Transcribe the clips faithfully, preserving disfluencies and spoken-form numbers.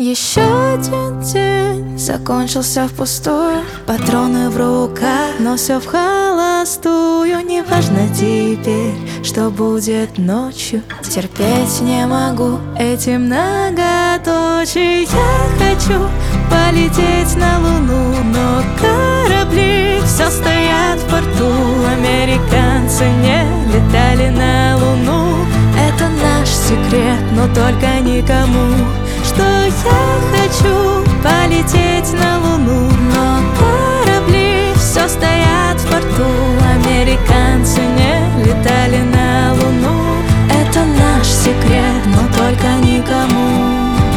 Еще один день закончился впустую, патроны в руках, но все в холостую. Неважно теперь, что будет ночью, терпеть не могу эти многоточия. Я хочу полететь на Луну, но корабли все стоят в порту. Американцы не летали на Луну. Это наш секрет, но только никому, что я хочу полететь на Луну, но корабли все стоят в порту. Американцы не летали на Луну. Это наш секрет, но только никому.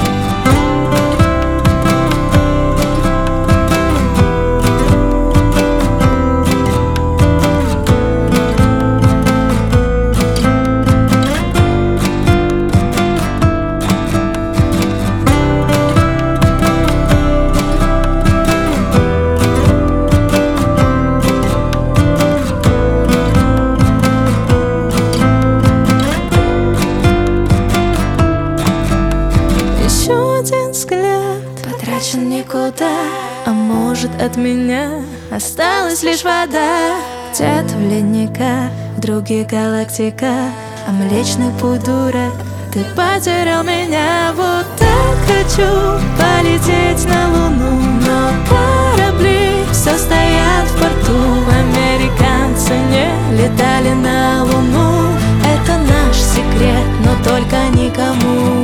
Один взгляд потрачен никуда, а может, от меня осталась лишь вода. Где-то в ледниках, в других галактиках, а Млечный Путь дурак, ты потерял меня. Вот так хочу полететь на Луну, но корабли все стоят в порту. Американцы не летали на Луну. Это наш секрет, но только никому.